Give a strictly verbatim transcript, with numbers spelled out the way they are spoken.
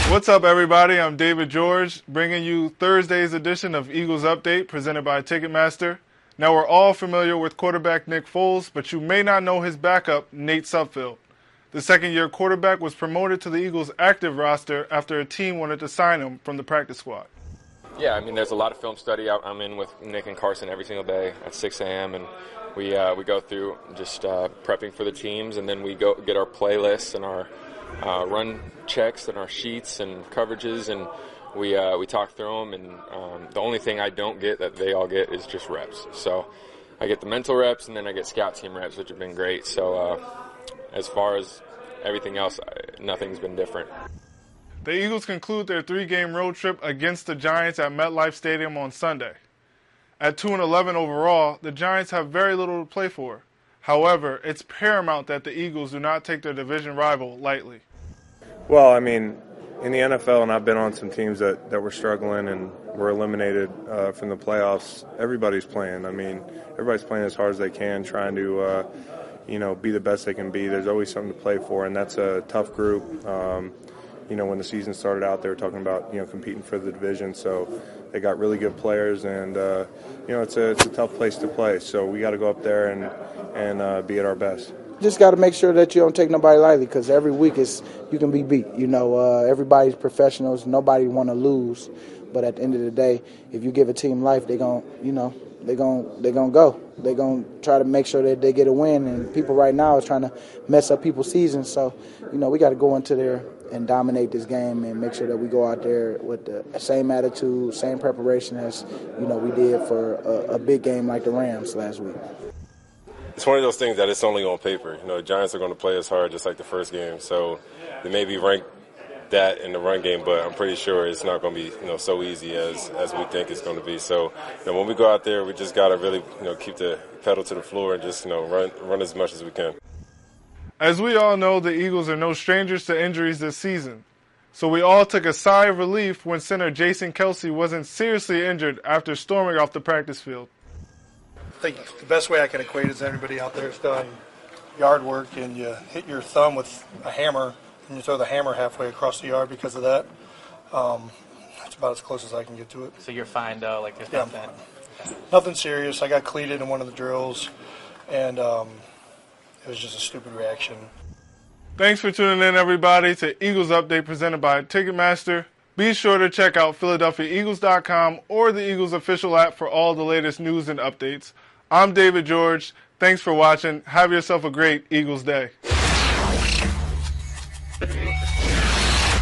What's up, everybody? I'm David George, bringing you Thursday's edition of Eagles Update, presented by Ticketmaster. Now, we're all familiar with quarterback Nick Foles, but you may not know his backup, Nate Sudfeld. The second-year quarterback was promoted to the Eagles' active roster after a team wanted to sign him from the practice squad. Yeah, I mean, there's a lot of film study out. I'm in with Nick and Carson every single day at six a.m., and we uh, we go through just uh, prepping for the teams, and then we go get our playlists and our uh, run checks and our sheets and coverages, and we uh, we talk through them. And um, the only thing I don't get that they all get is just reps. So I get the mental reps, and then I get scout team reps, which have been great. So uh, as far as everything else, nothing's been different. The Eagles conclude their three-game road trip against the Giants at MetLife Stadium on Sunday. At two and eleven overall, the Giants have very little to play for. However, it's paramount that the Eagles do not take their division rival lightly. Well, I mean, in the N F L, and I've been on some teams that, that were struggling and were eliminated uh, from the playoffs, everybody's playing. I mean, everybody's playing as hard as they can, trying to, uh, you know, be the best they can be. There's always something to play for, and that's a tough group. Um, You know, when the season started out, they were talking about, you know, competing for the division. So they got really good players, and, uh, you know, it's a, it's a tough place to play. So we got to go up there and, and uh, be at our best. Just got to make sure that you don't take nobody lightly, because every week is you can be beat. You know, uh, everybody's professionals. Nobody want to lose. But at the end of the day, if you give a team life, they're going to, you know, they're going they're gonna go. They're going to try to make sure that they get a win. And people right now are trying to mess up people's seasons. So, you know, we got to go into there and dominate this game and make sure that we go out there with the same attitude, same preparation as, you know, we did for a, a big game like the Rams last week. It's one of those things that it's only on paper. You know, the Giants are going to play us hard just like the first game. So they may be ranked that in the run game, but I'm pretty sure it's not going to be, you know, so easy as, as we think it's going to be. So, you know, when we go out there, we just got to really, you know, keep the pedal to the floor and just, you know, run run as much as we can. As we all know, the Eagles are no strangers to injuries this season. So we all took a sigh of relief when center Jason Kelce wasn't seriously injured after storming off the practice field. I think the best way I can equate is everybody out there has done yard work and you hit your thumb with a hammer and you throw the hammer halfway across the yard because of that. Um, that's about as close as I can get to it. So you're fine though, like there's yeah, nothing? Nothing serious. I got cleated in one of the drills, and um, it was just a stupid reaction. Thanks for tuning in, everybody, to Eagles Update presented by Ticketmaster. Be sure to check out Philadelphia Eagles dot com or the Eagles official app for all the latest news and updates. I'm David George. Thanks for watching. Have yourself a great Eagles day.